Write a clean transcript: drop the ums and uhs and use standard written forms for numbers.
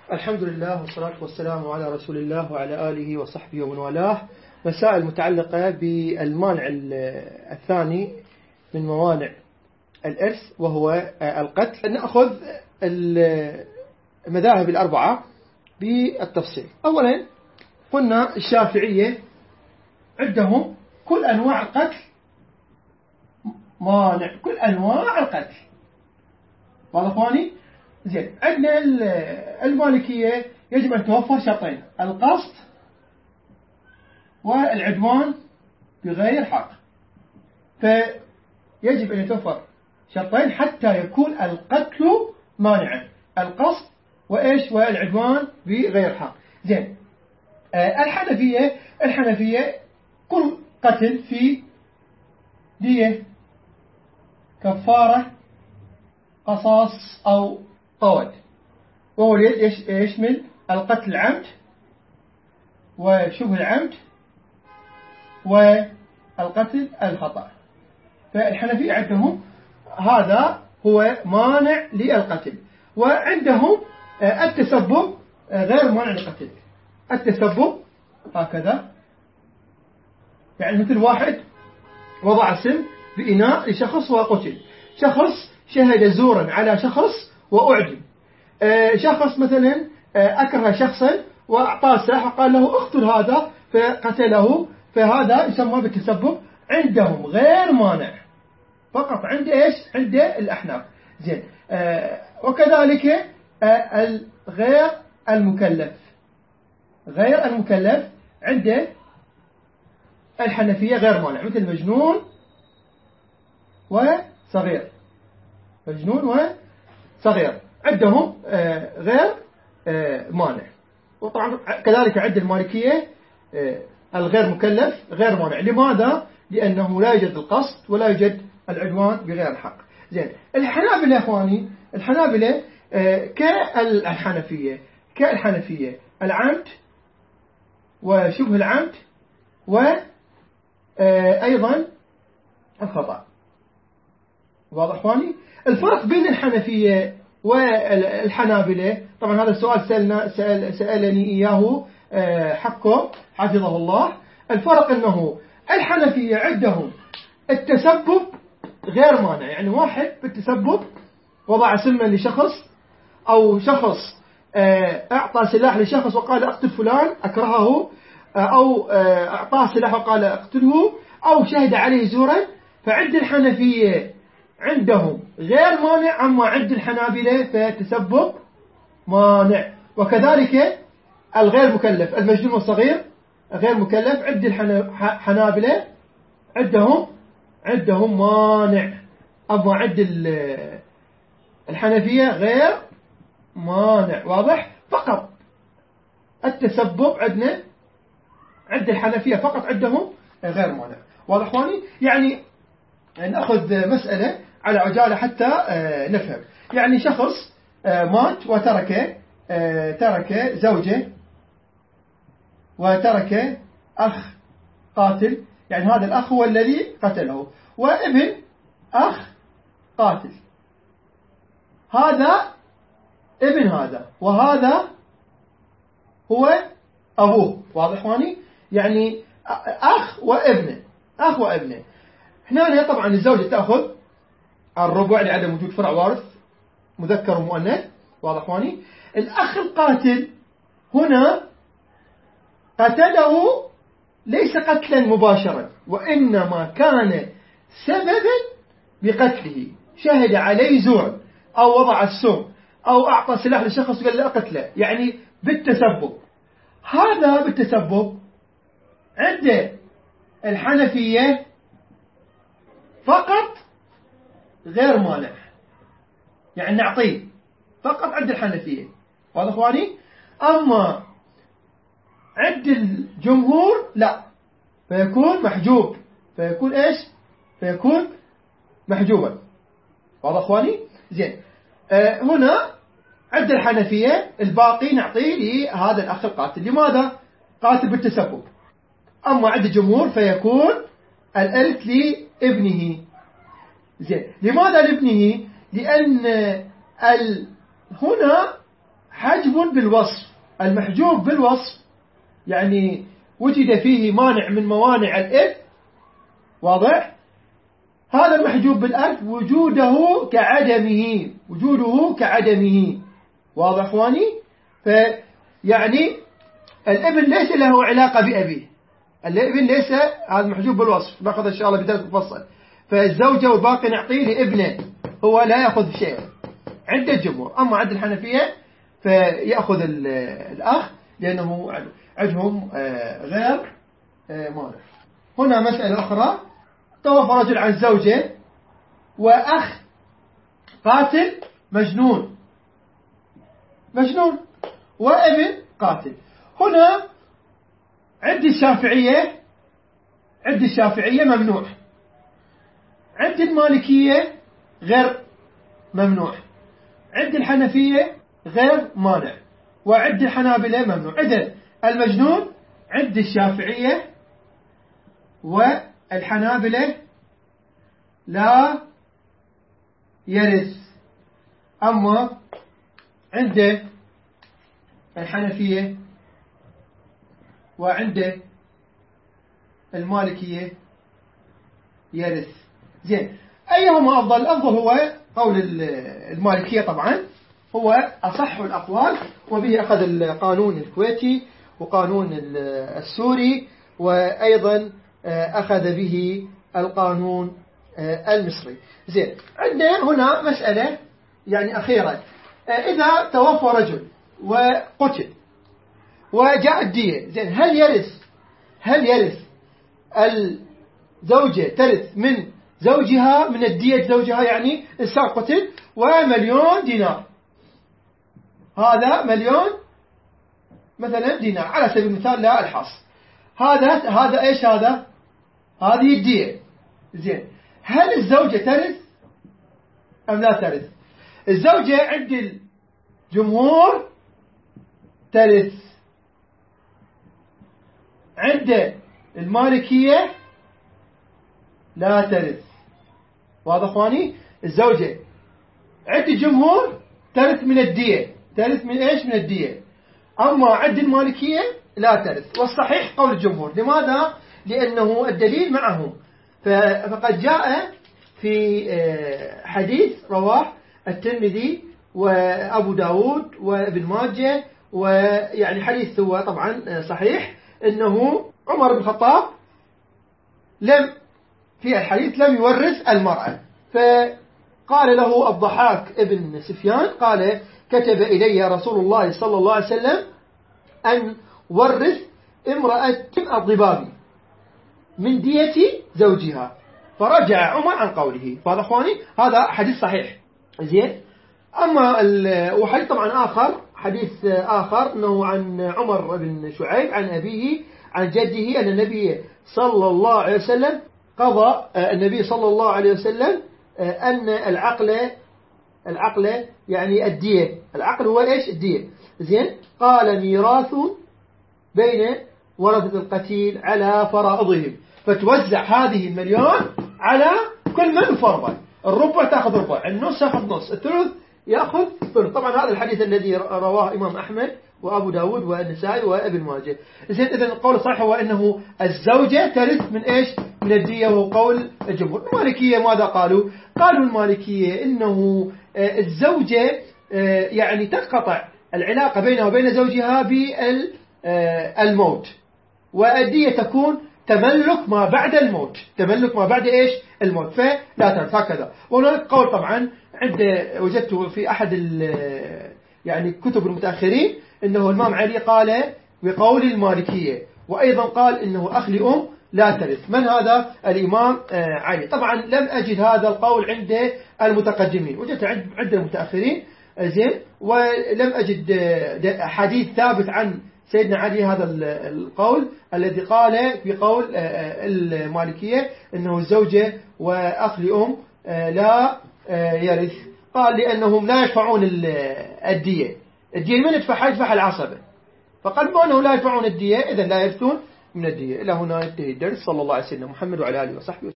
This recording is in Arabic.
الحمد لله والصلاة والسلام على رسول الله وعلى آله وصحبه ومن والاه. مسائل متعلقة بالمانع الثاني من موانع الإرث وهو القتل. نأخذ المذاهب الأربعة بالتفصيل. أولا قلنا الشافعية عندهم كل أنواع القتل مانع، كل أنواع القتل. واضح اخواني؟ زين. عندنا المالكية يجب أن توفر شرطين: القصد والعدوان بغير حق. فيجب أن يتوفر شرطين حتى يكون القتل مانعا: القصد وإيش؟ والعدوان بغير حق. زين. الحنفية كل قتل في دية، كفارة، قصاص أو قود، وهو يشمل القتل العمد وشبه العمد والقتل الخطأ. فالحنفية عندهم هذا هو مانع للقتل. وعندهم التسبب غير مانع للقتل. التسبب هكذا، يعني مثل واحد وضع سم بإناء لشخص وقتل، شخص شهد زورا على شخص وأعدم، شخص مثلا أكره شخصا وأعطاه سلاح وقال له اقتل هذا فقتله، فهذا يسمى بالتسبب. عندهم غير مانع، فقط عند إيش؟ عند الأحناف. زين. وكذلك غير المكلف، غير المكلف عند الحنفية غير مانع، مثل مجنون وصغير، مجنون وصغير عندهم غير مانع. وطبعا كذلك عند المالكية الغير مكلف غير مانع. لماذا؟ لأنه لا يوجد القصد ولا يوجد العدوان بغير الحق. زين. الحنابلة يا اخواني، الحنابلة كالحنفية العمد وشبه العمد وأيضا الخطأ. واضح اخواني؟ الفرق بين الحنفية والحنابلة، طبعا هذا السؤال سألني إياه حقه حفظه الله. الفرق أنه الحنفية عندهم التسبب غير مانع، يعني واحد بالتسبب وضع سما لشخص، أو شخص أعطى سلاح لشخص وقال اقتل فلان أكرهه، أو أعطاه سلاح وقال اقتله، أو شهد عليه زورا. فعند الحنفية عندهم غير مانع، أما عند الحنابلة فتسبب مانع. وكذلك الغير مكلف، المجنون والصغير غير مكلف، عند الحنابلة عندهم مانع، أما عند الحنفية غير مانع. واضح؟ فقط التسبب عندنا عند الحنفية فقط عندهم غير مانع. واضح اخواني؟ يعني نأخذ مسألة على عجالة حتى نفهم. يعني شخص مات وترك زوجة وترك أخ قاتل، يعني هذا الأخ هو الذي قتله، وابن أخ قاتل، هذا ابن هذا، وهذا هو أبوه. واضح اخواني؟ يعني أخ وابنه، أخ وابنه. هنا طبعا الزوجة تأخذ الربع لعدم وجود فرع وارث مذكر ومؤنث. واضح اخواني؟ الأخ القاتل هنا قتله ليس قتلا مباشرا، وإنما كان سببا بقتله، شهد عليه زور أو وضع السم أو أعطى سلاح لشخص وقال له أقتله، يعني بالتسبب. هذا بالتسبب عند الحنفية فقط غير مانع، يعني نعطيه فقط عند الحنفية. واضح اخواني؟ أما عند الجمهور لا، فيكون محجوب، فيكون إيش؟ فيكون محجوبا. واضح اخواني؟ زين. هنا عند الحنفية الباقي نعطيه لهذا الأخ القاتل. لماذا؟ قاتل بالتسبب. أما عند الجمهور فيكون الإرث لابنه. زين. لماذا لابنه؟ لأن هنا حجب بالوصف. المحجوب بالوصف يعني وجد فيه مانع من موانع الإرث، واضح؟ هذا المحجوب بالإرث وجوده كعدمه، واضح اخواني؟ فيعني الابن ليس له علاقة بأبيه، الابن ليس، هذا محجوب بالوصف، ناخذ إن شاء الله بدرس مفصل. فالزوجة والباقي نعطيه لابنه، هو لا يأخذ شيء عند الجمهور. أما عند الحنفية فيأخذ الأخ لأنه عندهم غير مانع. هنا مسألة أخرى: توفى رجل عن زوجة وأخ قاتل مجنون وابن قاتل. هنا عند الشافعية ممنوع، عند المالكية غير ممنوع، عند الحنفية غير مانع، وعند الحنابلة ممنوع. إذن المجنون عند الشافعية والحنابلة لا يرث، أما عند الحنفية وعند المالكية يرث. زين، أيهما أفضل؟ الأفضل هو قول المالكية طبعا، هو أصح الأقوال، وبه أخذ القانون الكويتي وقانون السوري، وأيضا أخذ به القانون المصري. زين، عندنا هنا مسألة يعني أخيرة: إذا توفى رجل وقتل وجاء الدية، زين، هل يرث الزوجة ترث من زوجها، من الدية زوجها؟ يعني إنسان قتل ومليون دينار، هذا مليون مثلا دينار على سبيل المثال لا الحصر، هذا إيش؟ هذه الدية. زين، هل الزوجة ترث أم لا ترث؟ الزوجة عند الجمهور ترث، عند المالكية لا ترث. واضح اخواني؟ الزوجة عند الجمهور ترث من الدية، ترث من ايش؟ من الدية. اما عند المالكية لا ترث، والصحيح قول الجمهور. لماذا؟ لانه الدليل معهم. فقد جاء في حديث رواه الترمذي وابو داود وابن ماجه، ويعني حديث هو طبعا صحيح، انه عمر بن الخطاب في الحديث لم يورث المرأة، فقال له الضحاك ابن سفيان، قال: كتب إلي رسول الله صلى الله عليه وسلم أن ورث امرأة الضباب من دية زوجها، فرجع عمر عن قوله. فهذا أخواني هذا حديث صحيح. زين، أما وحديث طبعا آخر، حديث آخر أنه عن عمر بن شعيب عن أبيه عن جده أن النبي صلى الله عليه وسلم قضى النبي صلى الله عليه وسلم أن العقل يعني الدية، العقل هو إيش؟ الدية. زين، قال: ميراث بين ورثة القتيل على فرائضهم، فتوزع هذه المليون على كل من فرضه. الربع تأخذ ربع، النص يأخذ نص، الثلث يأخذ ثلث. طبعا هذا الحديث الذي رواه إمام أحمد وأبو داود والنسائي وابن ماجه. زين، إذن القول الصحيح هو أنه الزوجة ترث من إيش؟ من الدية، وهو قول الجمهور. المالكية ماذا قالوا؟ قالوا المالكية إنه الزوجة يعني تنقطع العلاقة بينها وبين زوجها بالموت، والدية تكون تملك ما بعد الموت، تملك ما بعد إيش؟ الموت، فلا ترث. هكذا. وهناك قول طبعا وجدته في أحد يعني كتب المتأخرين، إنه الإمام علي قال بقول المالكية، وأيضا قال إنه أخ لأم لا ترث. من هذا؟ الإمام علي. طبعا لم أجد هذا القول عند المتقدمين، وجدت عند المتأخرين. زين، ولم أجد حديث ثابت عن سيدنا علي هذا القول الذي قال بقول المالكية إنه الزوجة وأخ لأم لا يرث. قال لأنهم لا يدفعون الدية من يدفع العصبة، فقال ما أنه لا يدفعون الدية إذن لا يرثون من الدية. إلى هنا ينتهي الدرس. صلى الله عليه وسلم محمد وعلى آله وصحبه.